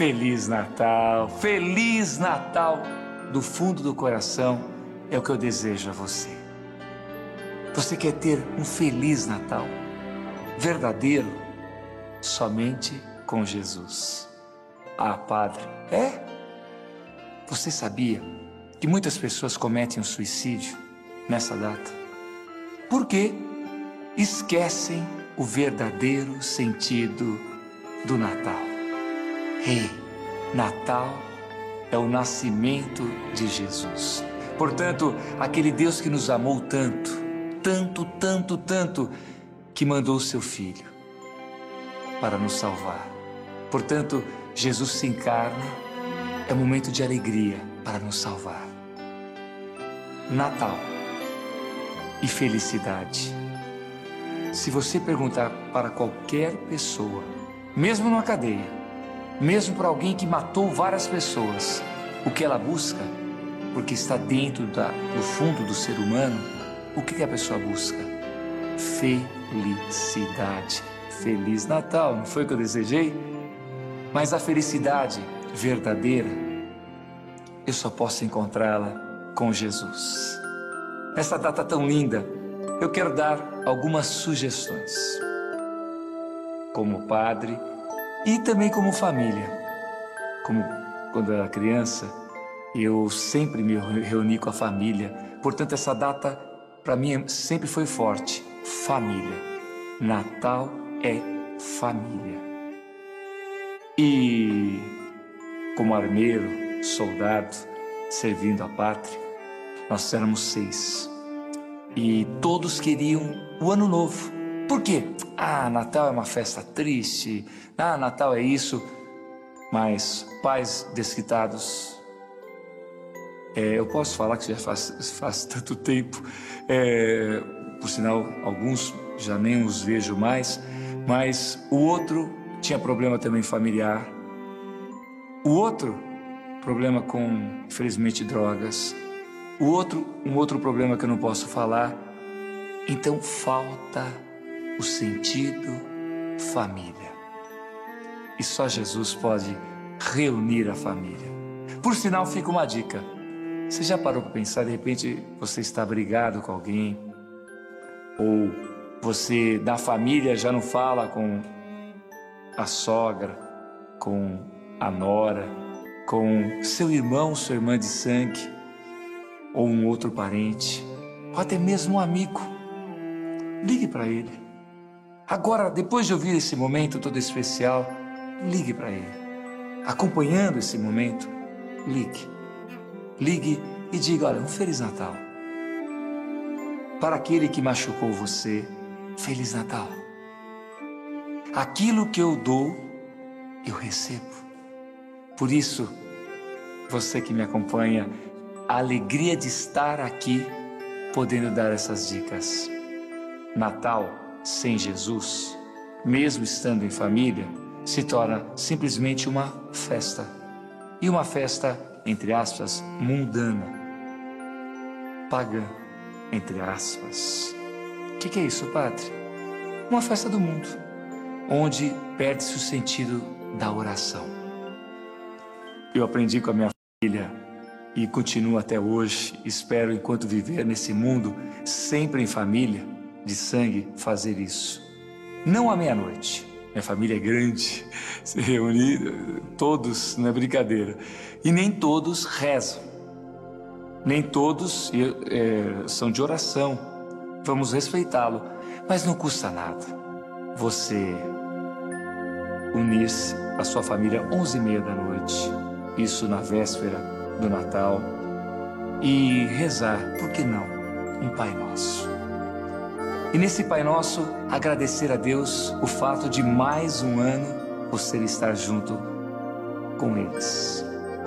Feliz Natal, Feliz Natal! Do fundo do coração é o que eu desejo a você. Você quer ter um Feliz Natal? Verdadeiro? Somente com Jesus. Ah, Padre, é? Você sabia que muitas pessoas cometem um suicídio nessa data? Por quê? Esquecem o verdadeiro sentido do Natal. Ei, Natal é o nascimento de Jesus. Portanto, aquele Deus que nos amou tanto, tanto, tanto, tanto, que mandou o seu Filho para nos salvar. Portanto, Jesus se encarna, é um momento de alegria para nos salvar. Natal e felicidade. Se você perguntar para qualquer pessoa, mesmo numa cadeia, mesmo para alguém que matou várias pessoas, o que ela busca, porque está dentro do fundo do ser humano, o que a pessoa busca? Felicidade. Feliz Natal, não foi o que eu desejei? Mas a felicidade verdadeira, eu só posso encontrá-la com Jesus. Nessa data tão linda, eu quero dar algumas sugestões. Como padre e também como família. Como quando eu era criança, eu sempre me reuni com a família. Portanto, essa data para mim sempre foi forte. Família. Natal é família. E como armeiro, soldado, servindo a pátria, nós éramos 6. E todos queriam o ano novo. Por quê? Ah, Natal é uma festa triste. Ah, Natal é isso. Mas pais desquitados, eu posso falar que já faz tanto tempo, por sinal, alguns já nem os vejo mais, mas o outro tinha problema também familiar, o outro problema com, infelizmente, drogas, o outro, um outro problema que eu não posso falar. Então falta o sentido família. E só Jesus pode reunir a família. Por sinal, fica uma dica. Você já parou para pensar, de repente você está brigado com alguém, ou você da família já não fala com a sogra, com a nora, com seu irmão, sua irmã de sangue, ou um outro parente, ou até mesmo um amigo. Ligue para ele. Agora, depois de ouvir esse momento todo especial, ligue para ele. Acompanhando esse momento, ligue. Ligue e diga, olha, um Feliz Natal. Para aquele que machucou você, Feliz Natal. Aquilo que eu dou, eu recebo. Por isso, você que me acompanha, a alegria de estar aqui, podendo dar essas dicas. Natal sem Jesus, mesmo estando em família, se torna simplesmente uma festa. E uma festa, entre aspas, mundana, pagã, entre aspas. O que é isso, padre? Uma festa do mundo, onde perde-se o sentido da oração. Eu aprendi com a minha família e continuo até hoje, espero enquanto viver nesse mundo, sempre em família, de sangue, fazer isso. Não à meia-noite. Minha família é grande, se reunir todos, não é brincadeira. E nem todos rezam. Nem todos são de oração. Vamos respeitá-lo. Mas não custa nada você unir-se à sua família 11h30 da noite. Isso na véspera do Natal. E rezar, por que não? Um Pai Nosso. E nesse Pai Nosso, agradecer a Deus o fato de mais um ano você estar junto com eles.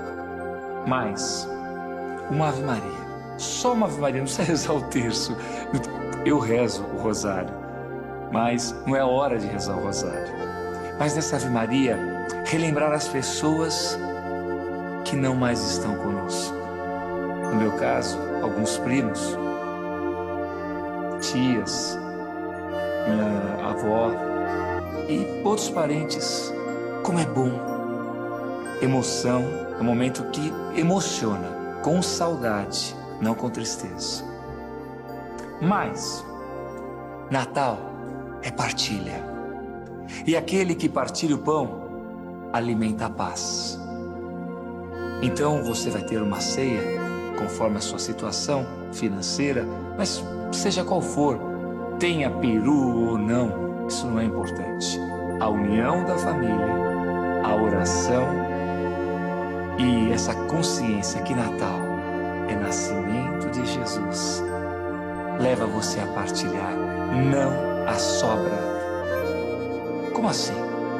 Mais uma Ave Maria. Só uma Ave Maria, não precisa rezar o terço. Eu rezo o rosário, mas não é hora de rezar o rosário. Mas nessa Ave Maria, relembrar as pessoas que não mais estão conosco. No meu caso, alguns primos, tias, minha avó e outros parentes. Como é bom emoção, é um momento que emociona, com saudade, não com tristeza. Mas Natal é partilha. E aquele que partilha o pão alimenta a paz. Então você vai ter uma ceia, conforme a sua situação financeira, mas seja qual for, tenha peru ou não, isso não é importante. A união da família, a oração e essa consciência que Natal é nascimento de Jesus, leva você a partilhar, não a sobra. Como assim?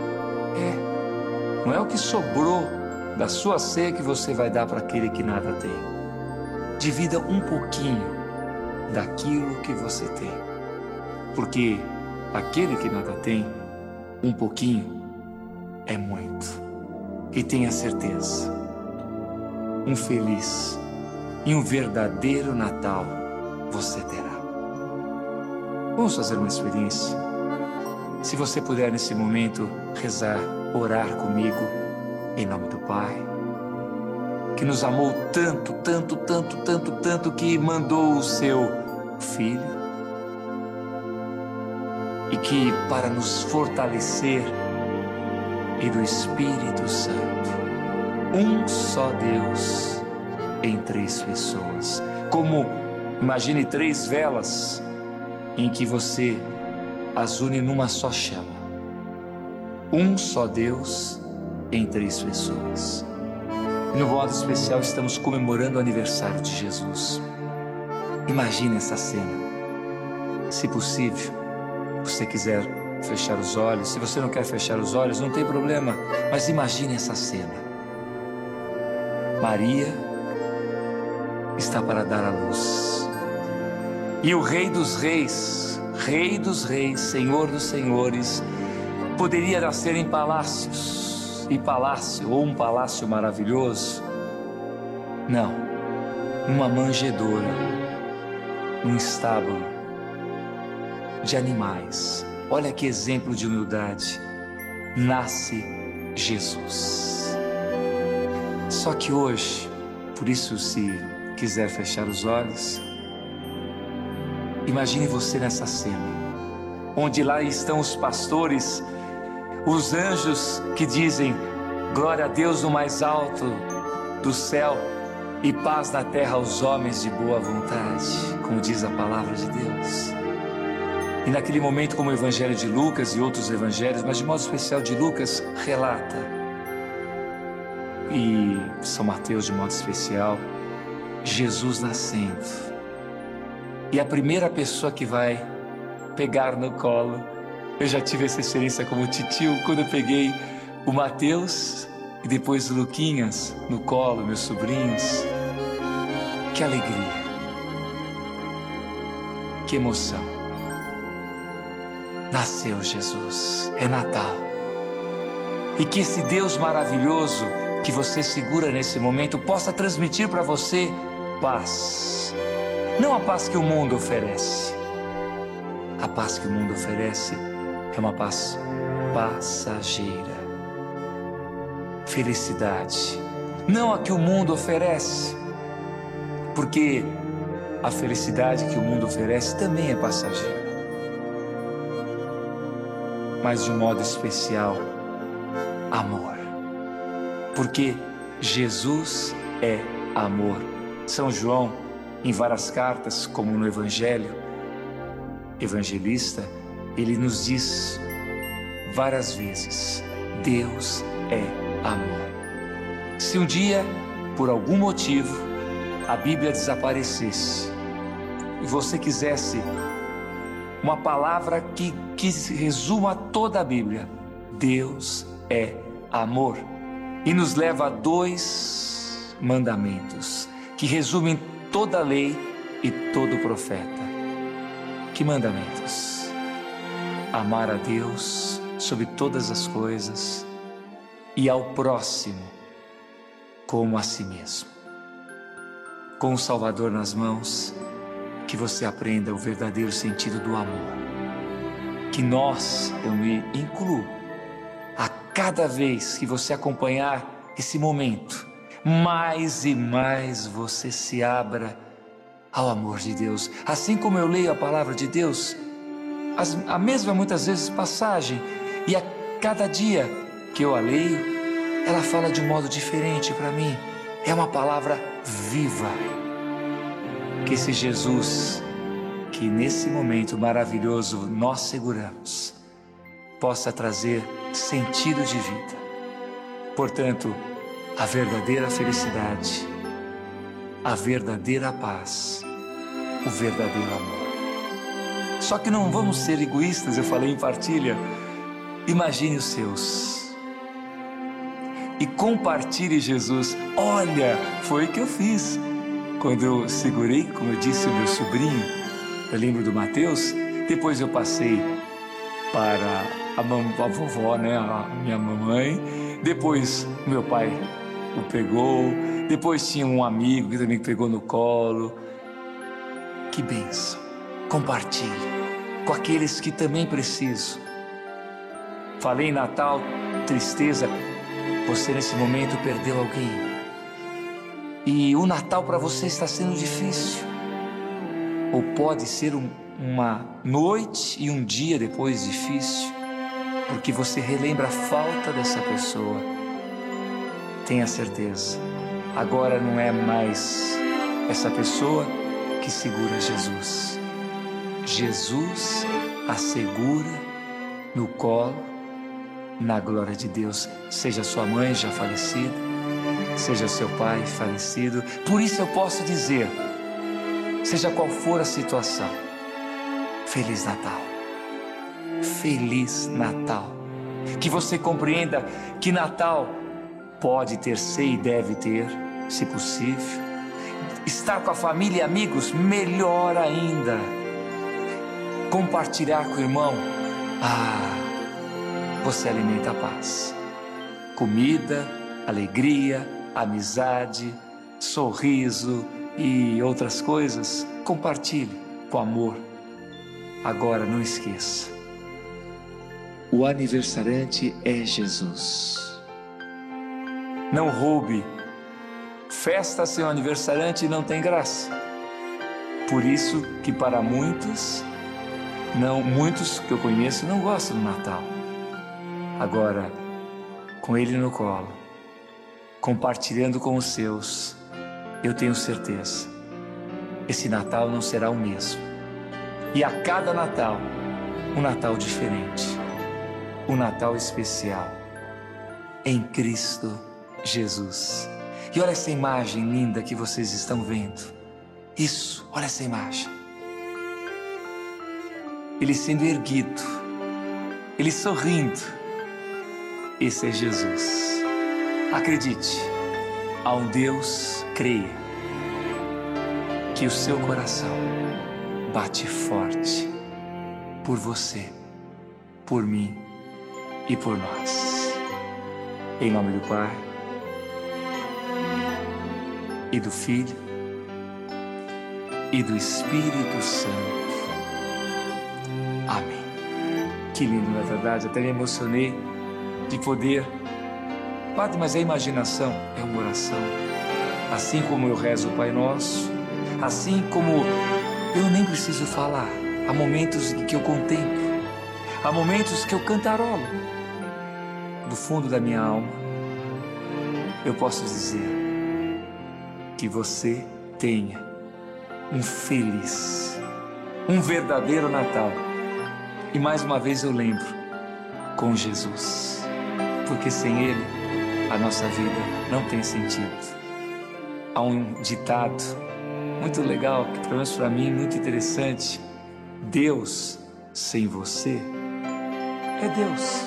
Não é o que sobrou da sua ceia que você vai dar para aquele que nada tem. Divida um pouquinho daquilo que você tem. Porque aquele que nada tem, um pouquinho é muito. E tenha certeza, um feliz e um verdadeiro Natal você terá. Vamos fazer uma experiência. Se você puder nesse momento rezar, orar comigo, em nome do Pai, que nos amou tanto, tanto, tanto, tanto, tanto, que mandou o seu Filho, e que para nos fortalecer, e do Espírito Santo, um só Deus em três pessoas. Como, imagine 3 velas em que você as une numa só chama. Um só Deus em 3 pessoas. E no modo especial estamos comemorando o aniversário de Jesus. Imagine essa cena. Se possível, você quiser fechar os olhos. Se você não quer fechar os olhos, não tem problema. Mas imagine essa cena. Maria está para dar à luz. E o Rei dos Reis, Senhor dos Senhores, poderia nascer em palácios, ou um palácio maravilhoso. Não, numa manjedoura, num estábulo de animais. Olha que exemplo de humildade. Nasce Jesus. Só que hoje, por isso, se quiser fechar os olhos, imagine você nessa cena, onde lá estão os pastores, os anjos que dizem: glória a Deus no mais alto do céu e paz na terra aos homens de boa vontade, como diz a palavra de Deus. E naquele momento, como o Evangelho de Lucas e outros evangelhos, mas de modo especial de Lucas, relata, e São Mateus de modo especial, Jesus nascendo. E a primeira pessoa que vai pegar no colo, eu já tive essa experiência como titio, quando eu peguei o Mateus e depois o Luquinhas no colo, meus sobrinhos. Que alegria, que emoção. Nasceu Jesus, é Natal. E que esse Deus maravilhoso que você segura nesse momento possa transmitir para você paz. Não a paz que o mundo oferece. A paz que o mundo oferece é uma paz passageira. Felicidade, não a que o mundo oferece, porque a felicidade que o mundo oferece também é passageira. Mas de um modo especial, amor. Porque Jesus é amor. São João, em várias cartas, como no Evangelho, evangelista, ele nos diz várias vezes: Deus é amor. Se um dia, por algum motivo, a Bíblia desaparecesse e você quisesse uma palavra que resuma toda a Bíblia, Deus é amor. E nos leva a 2 mandamentos que resumem toda a lei e todo o profeta. Que mandamentos? Amar a Deus sobre todas as coisas e ao próximo como a si mesmo. Com o Salvador nas mãos, que você aprenda o verdadeiro sentido do amor. Que nós, eu me incluo, a cada vez que você acompanhar esse momento, mais e mais você se abra ao amor de Deus. Assim como eu leio a palavra de Deus, a mesma muitas vezes passagem, e a cada dia que eu a leio, ela fala de um modo diferente para mim. É uma palavra viva. Que esse Jesus, que nesse momento maravilhoso nós seguramos, possa trazer sentido de vida. Portanto, a verdadeira felicidade, a verdadeira paz, o verdadeiro amor. Só que não vamos ser egoístas, eu falei em partilha. Imagine os seus e compartilhe Jesus. Olha, foi o que eu fiz quando eu segurei, como eu disse, o meu sobrinho. Eu lembro do Mateus. Depois eu passei para a vovó, né, a minha mamãe. Depois meu pai o pegou. Depois tinha um amigo que também pegou no colo. Que bênção! Compartilhe com aqueles que também precisam. Falei em Natal, tristeza. Você nesse momento perdeu alguém. E o Natal para você está sendo difícil. Ou pode ser uma noite e um dia depois difícil, porque você relembra a falta dessa pessoa. Tenha certeza, agora não é mais essa pessoa que segura Jesus. Jesus a segura no colo, na glória de Deus. Seja sua mãe já falecida, seja seu pai falecido. Por isso eu posso dizer, seja qual for a situação, Feliz Natal. Feliz Natal. Que você compreenda que Natal pode ter e deve ter, se possível. Estar com a família e amigos, melhor ainda. Compartilhar com o irmão, você alimenta a paz. Comida, alegria, amizade, sorriso e outras coisas, compartilhe com amor. Agora não esqueça, o aniversariante é Jesus. Não roube. Festa sem o aniversariante não tem graça. Por isso que para muitos que eu conheço não gostam do Natal. Agora, com ele no colo, compartilhando com os seus, eu tenho certeza, esse Natal não será o mesmo. E a cada Natal, um Natal diferente, um Natal especial, em Cristo Jesus. E olha essa imagem linda que vocês estão vendo. Isso, olha essa imagem. Ele sendo erguido, ele sorrindo. Esse é Jesus. Acredite, a um Deus, creia que o seu coração bate forte por você, por mim e por nós. Em nome do Pai e do Filho e do Espírito Santo. Amém. Que lindo, na verdade, até me emocionei de poder. Padre, mas a imaginação é uma oração. Assim como eu rezo o Pai Nosso, assim como eu nem preciso falar, há momentos em que eu contemplo, há momentos que eu cantarolo. Do fundo da minha alma, eu posso dizer que você tenha um feliz, um verdadeiro Natal. E mais uma vez eu lembro, com Jesus, porque sem Ele a nossa vida não tem sentido. Há um ditado muito legal, que pelo menos para mim muito interessante: Deus sem você é Deus.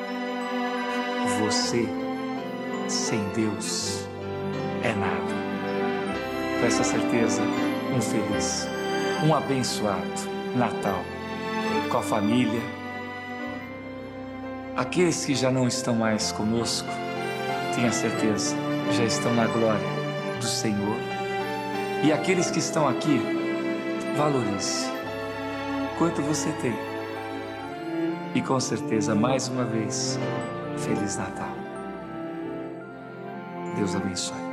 Você sem Deus é nada. Com essa certeza, um feliz, um abençoado Natal com a família. Aqueles que já não estão mais conosco, tenha certeza, já estão na glória do Senhor. E aqueles que estão aqui, valorize quanto você tem. E com certeza, mais uma vez, Feliz Natal. Deus abençoe.